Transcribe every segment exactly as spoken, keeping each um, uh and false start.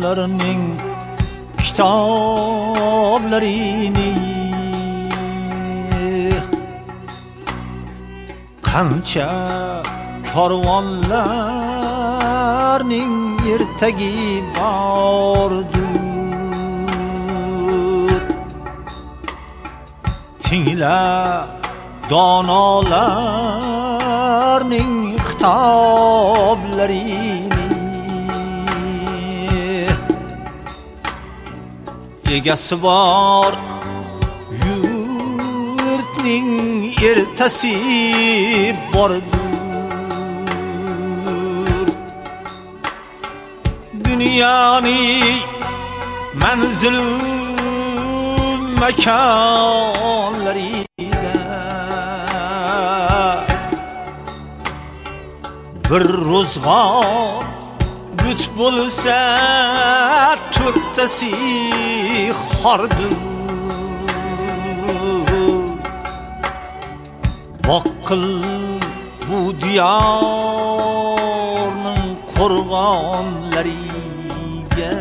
ayvonlarning kitoblarini qancha karvonlarning ertagi bordur. Tingla donolarning xitoblarini, egasi bor yurtning ertasi bordur. Dünyanın manzilu makonlarida bir ro'zg'or but bo'lsa to'rttasi xordur. Boqqil bu diyorning qo'rg'onlariga,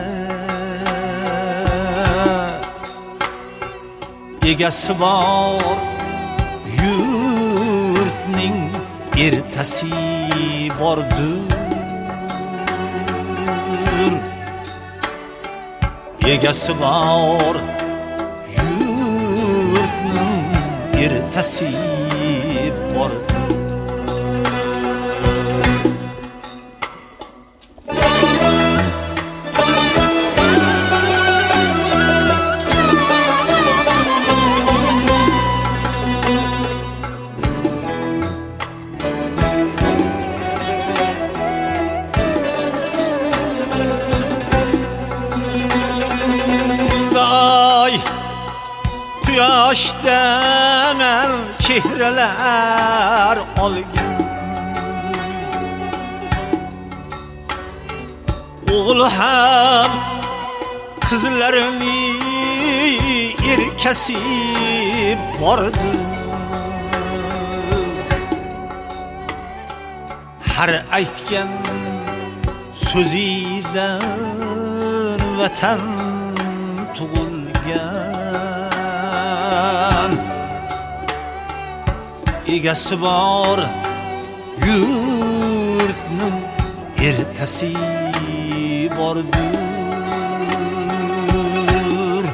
egasi bor yurtning ertasi bordur. Egasi bor yurtning ertasi bordur. Quyoshdan chehralar olgan o'g'il ham qizlarini erkasi bordir. Har aytgan so'zidan vatan tug'ilgan, egasi bor yurtning ertasi bordur.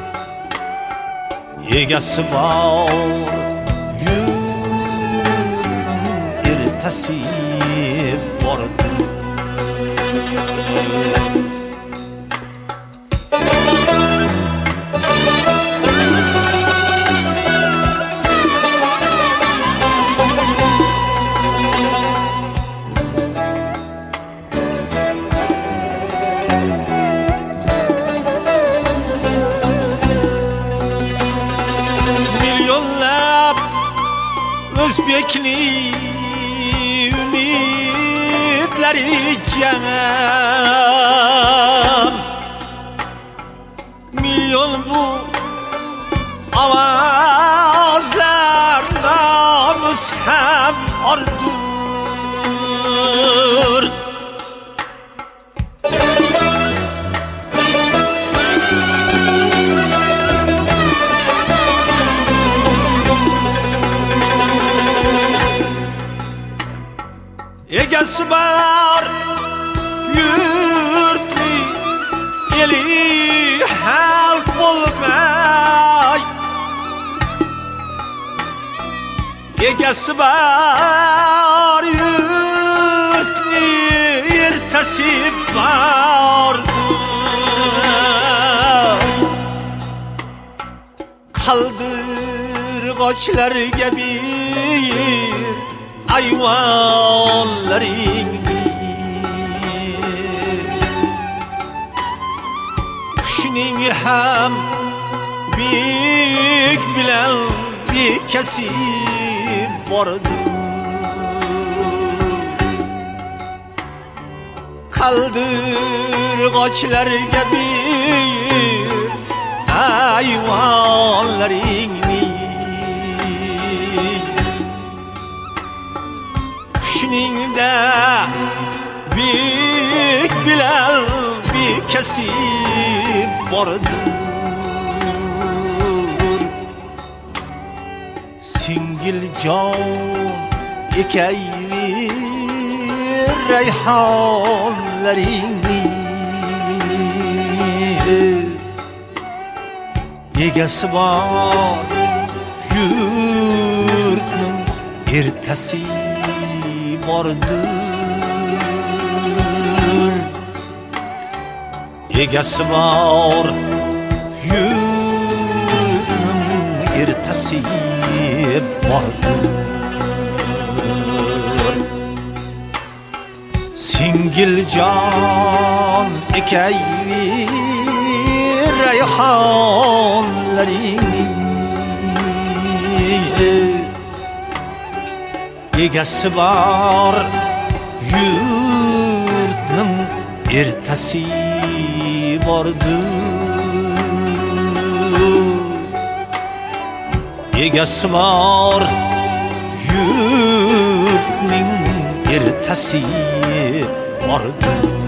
Egasi bor yurtning ertasi bordur. O'zbekning umidlari jam, milyon bu ovozlar nomus ham ordur. Egasi bor yurtni eli xalq bo'lmay, egasi bor yurtni ertasi bordur. Qaldirg'ochlarga bir ayvonlaringni, qushning ham bek bilan bekasi bordur. Qaldirg'ochlarga bir ayvonlaringni, qushning da bek bilan bek yelkesi bordur. Singil can ekeyvi reyhanlarini egesi var yurtning ertasi bordur. Egesi var yurtning ertasi bordur. Singil can ekeyvi reyhanlarini egesi var yurtning ertasi bordur. Egesi var yurtning ertasi bordur.